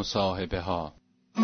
مصاحبه ها.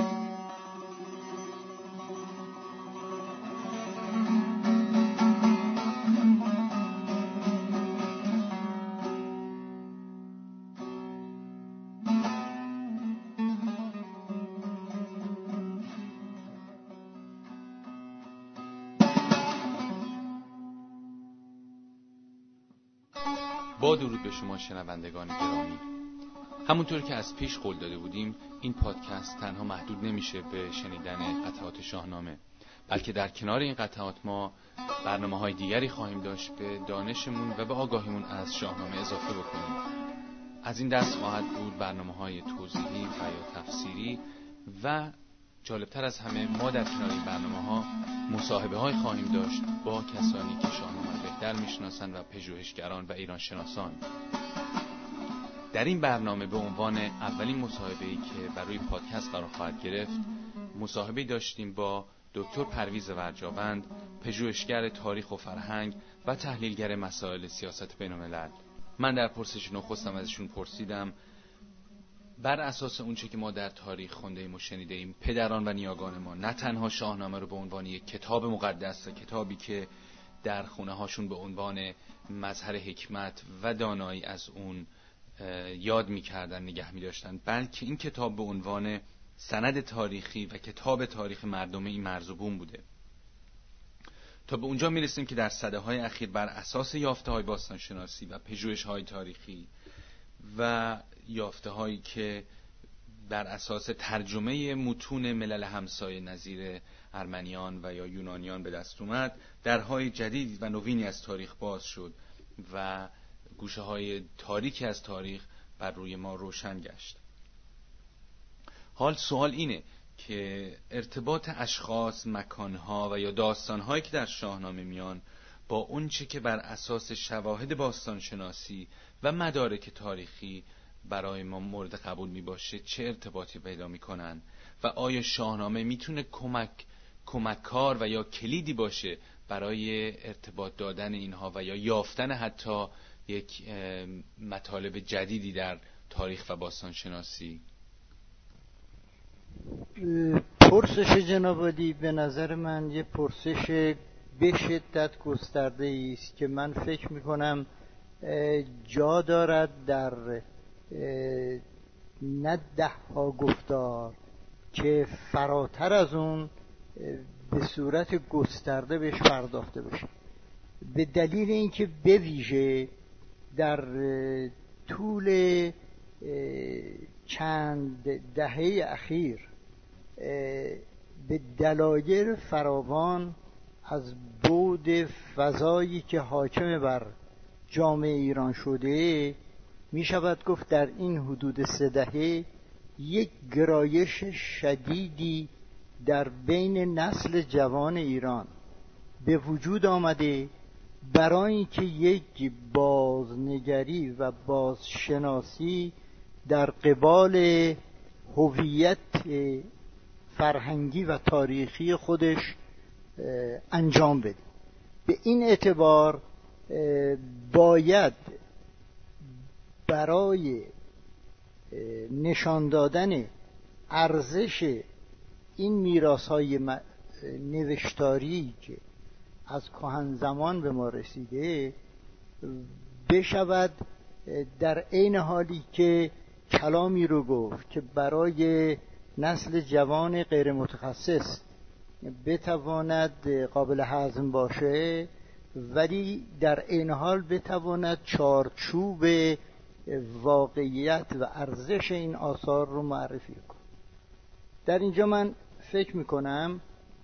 با درود به شما شنوندگان گرامی. همونطور که از پیش قول داده بودیم، این پادکست تنها محدود نمیشه به شنیدن قطعات شاهنامه، بلکه در کنار این قطعات ما برنامه‌های دیگری خواهیم داشت به دانشمون و به آگاهیمون از شاهنامه اضافه بکنیم. از این دست خواهد بود برنامه‌های توضیحی و یا تفسیری و جالبتر از همه ما در کنار این برنامه‌ها مصاحبه‌های خواهیم داشت با کسانی که شاهنامه رو بهتر میشناسن و پژوهشگران و ایران شناسان. در این برنامه به عنوان اولین مصاحبه‌ای که برای پادکست قرار خواهد گرفت، مصاحبه‌ای داشتیم با دکتر پرویز ورجاوند، پژوهشگر تاریخ و فرهنگ و تحلیلگر مسائل سیاست بین‌الملل. من در پرسش نخستم ازشون پرسیدم بر اساس اونچه که ما در تاریخ خونده‌ایم و شنیده‌ایم، پدران و نیاگان ما نه تنها شاهنامه رو به عنوان یک کتاب مقدس، کتابی که در خونه هاشون به عنوان مظهر حکمت و دانایی از اون یاد می‌کردن، نگه می‌داشتن، بلکه این کتاب به عنوان سند تاریخی و کتاب تاریخ مردمی مرزبون بوده. تا به اونجا میرسیم که در سده‌های اخیر بر اساس یافته‌های باستانشناسی و پژوهش‌های تاریخی و یافته‌هایی که بر اساس ترجمه متون ملل همسایه نظیر ارمنیان و یا یونانیان به دست اومد، درهای جدید و نوینی از تاریخ باز شد و گوشه‌های تاریکی از تاریخ بر روی ما روشن گشت. حال سوال اینه که ارتباط اشخاص، مکانها و یا داستانهایی که در شاهنامه میان با اون چه که بر اساس شواهد باستانشناسی و مدارک تاریخی برای ما مورد قبول می باشه چه ارتباطی پیدا می کنن و آیا شاهنامه میتونه کمککار و یا کلیدی باشه برای ارتباط دادن اینها و یا یافتن حتی یک مطالب جدیدی در تاریخ و باستانشناسی؟ پرسش جناب عالی به نظر من یه پرسش به شدت گسترده است که من فکر میکنم جا دارد در نه 10 گفتار که فراتر از اون به صورت گسترده بهش پرداخته بشه، به دلیل اینکه به ویژه در طول چند دهه اخیر به دلایل فراوان از بعد فضایی که حاکم بر جامعه ایران شده می شود گفت در این حدود 3 دهه یک گرایش شدیدی در بین نسل جوان ایران به وجود آمده برای اینکه یک بازنگری و بازشناسی در قبال هویت فرهنگی و تاریخی خودش انجام بده. به این اعتبار باید برای نشان دادن ارزش این میراث‌های نوشتاری که از کهن زمان به ما رسیده بشود در عین حالی که کلامی رو گفت که برای نسل جوان غیر متخصص بتواند قابل هضم باشه، ولی در عین حال بتواند چارچوب واقعیت و ارزش این آثار رو معرفی کنه. در اینجا من فکر میکنم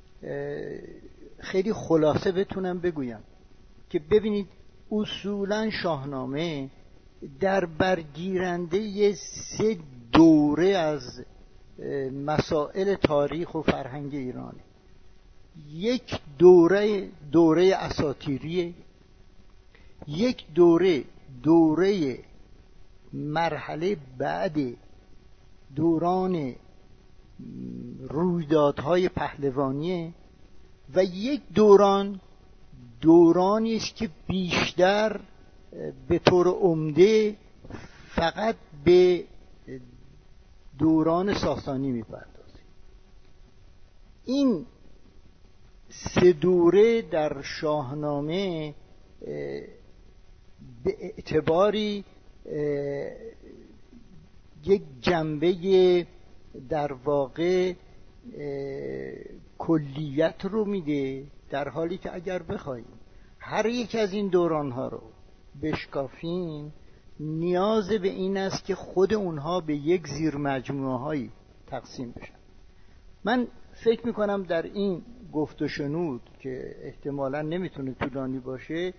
خیلی خلاصه بتونم بگویم که ببینید اصولا شاهنامه در برگیرنده 3 دوره از مسائل تاریخ و فرهنگ ایرانه. یک دوره اساطیریه، یک دوره مرحله بعد دوران رویدادهای پهلوانیه و یک دورانی است که بیشتر به طور عمده فقط به دوران ساسانی میپردازیم. این 3 دوره در شاهنامه به اعتباری یک جنبه در واقع کلیت رو میده، در حالی که اگر بخوایم هر یک از این دورانها رو بشکافیم نیاز به این است که خود اونها به یک زیر مجموعه هایی تقسیم بشن. من فکر میکنم در این گفت و شنود که احتمالاً نمیتونه طولانی باشه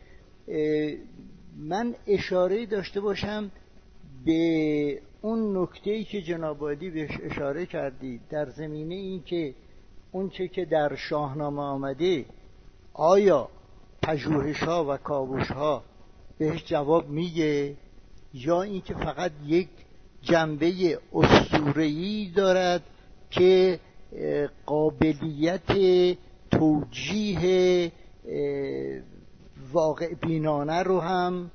من اشاره داشته باشم به اون نکته‌ای که جناب عالی بهش اشاره کردید در زمینه این که اون چه که در شاهنامه آمده آیا پژوهش‌ها و کاوش‌ها بهش جواب میگه یا اینکه فقط یک جنبه اسطوره‌ای دارد که قابلیت توجیه واقع بینانه رو هم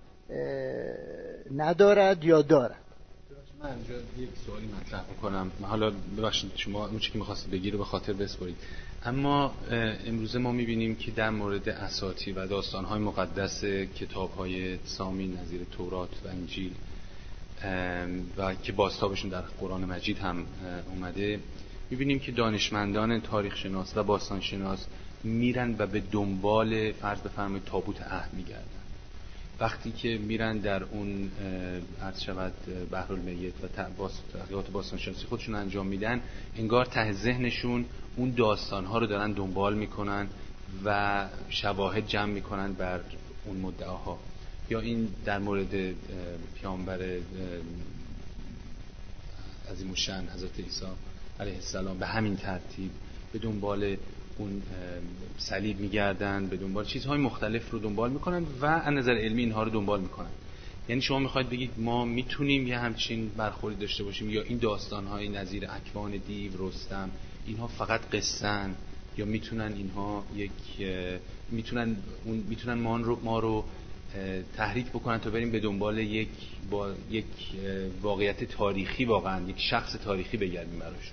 ندارد یا دارد. من اینجا یک سوالی مطرح می‌کنم، حالا ببخشید شما اون چیزی که می‌خواستید بگید رو به خاطر بسپارید، اما امروزه ما می‌بینیم که در مورد اساطیر و داستان‌های مقدس کتاب‌های سامی نظیر تورات و انجیل و که بازتابشون در قرآن مجید هم اومده، می‌بینیم که دانشمندان تاریخ شناس و باستان شناس میرن و به دنبال فرض بفرمایید تابوت عهد میگردن. وقتی که میرن در اون عرض شود بحرالمیت و تحقیقات باستان شناسی خودشون انجام میدن، انگار ته ذهنشون اون داستان‌ها رو دارن دنبال میکنن و شواهد جمع میکنن بر اون مدعاها. یا این در مورد پیامبر عظیم الشأن حضرت عیسی علیه السلام به همین ترتیب به دنبال اون صلیب میگردن، به دنبال چیزهای مختلف رو دنبال میکنن و از نظر علمی اینها رو دنبال میکنن. یعنی شما میخواید بگید ما میتونیم یه همچین برخوردی داشته باشیم یا این داستانهای نظیر اکوان دیو، رستم، اینها فقط قصه‌ن یا میتونن اینها میتونن ما رو تحریک بکنن تا بریم به دنبال یک واقعیت تاریخی، واقعا یک شخص تاریخی بگردیم براشون.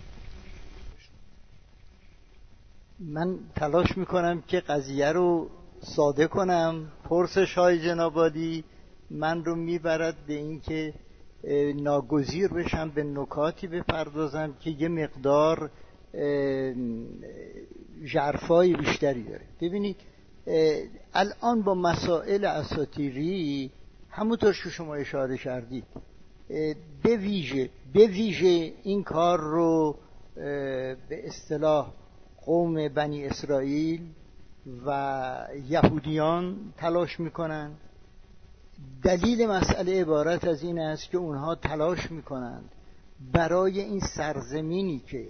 من تلاش میکنم که قضیه رو ساده کنم. پرسش های جناب عالی من رو میبرد به این که ناگزیر بشم به نکاتی بپردازم که یه مقدار ژرفای بیشتری داره. ببینید الان با مسائل اساطیری همونطور که شما اشاره کردید به ویژه این کار رو به اصطلاح قوم بنی اسرائیل و یهودیان تلاش میکنند. دلیل مسئله عبارت از این است که اونها تلاش میکنند برای این سرزمینی که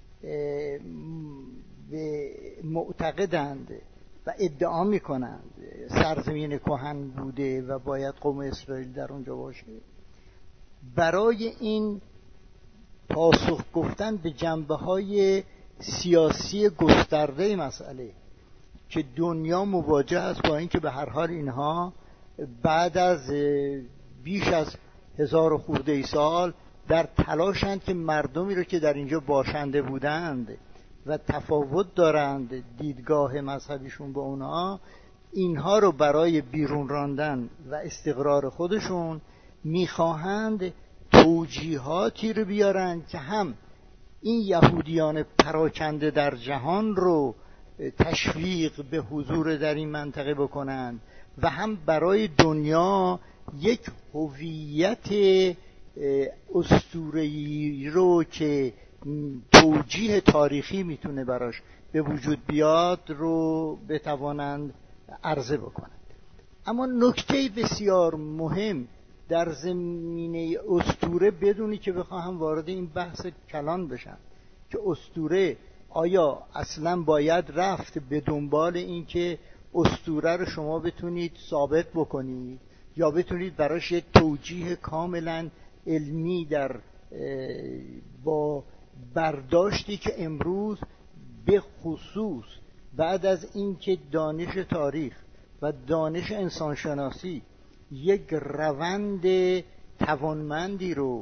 معتقدند و ادعا میکنند سرزمین کهن بوده و باید قوم اسرائیل در اونجا باشه، برای این پاسخ گفتن به جنبه‌های سیاسی گسترده مسئله که دنیا مواجه است با این که به هر حال اینها بعد از بیش از 1000 خورده سال در تلاشند که مردمی رو که در اینجا باشنده بودند و تفاوت دارند دیدگاه مذهبیشون با اونها، اینها رو برای بیرون راندن و استقرار خودشون میخواهند توجیهاتی رو بیارن که هم این یهودیان پراکنده در جهان رو تشویق به حضور در این منطقه بکنن و هم برای دنیا یک هویت اسطوره‌ای رو که توجیه تاریخی میتونه براش به وجود بیاد رو بتوانند عرضه بکنند. اما نکته بسیار مهم در زمینه اسطوره، بدونی که بخواهم وارد این بحث کلان بشم که اسطوره آیا اصلا باید رفت به دنبال این که اسطوره رو شما بتونید ثابت بکنید یا بتونید براش یک توجیه کاملا علمی در با برداشتی که امروز به خصوص بعد از اینکه دانش تاریخ و دانش انسانشناسی یک روند توانمندی رو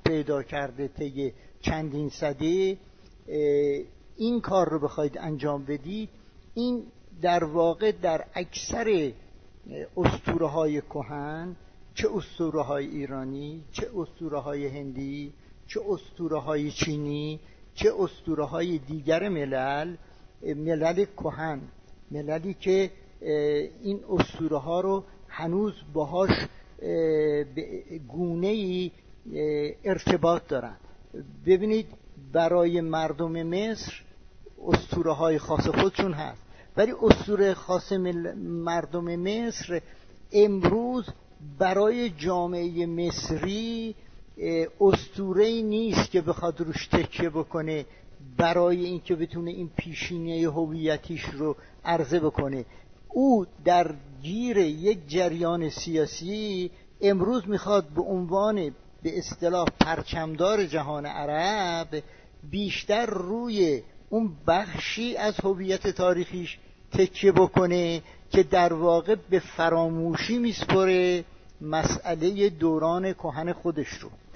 پیدا کرده طی چندین سده این کار رو بخواید انجام بدید، این در واقع در اکثر اسطوره‌های کهن، چه اسطوره‌های ایرانی، چه اسطوره‌های هندی، چه اسطوره‌های چینی، چه اسطوره‌های دیگر ملل کهن، مللی که این اسطوره‌ها رو هنوز باهاش به گونه‌ای ارتباط دارن. ببینید برای مردم مصر اسطوره‌های خاص خودشون هست، ولی اسطوره خاص مردم مصر امروز برای جامعه مصری اسطوره‌ای نیست که بخواد روش تکیه بکنه برای اینکه بتونه این پیشینه هویتیش رو عرضه بکنه. او در گیر یک جریان سیاسی امروز میخواد به عنوان به اصطلاح پرچمدار جهان عرب بیشتر روی اون بخشی از هویت تاریخیش تکیه بکنه که در واقع به فراموشی میسپره مسئله دوران کهن خودش رو.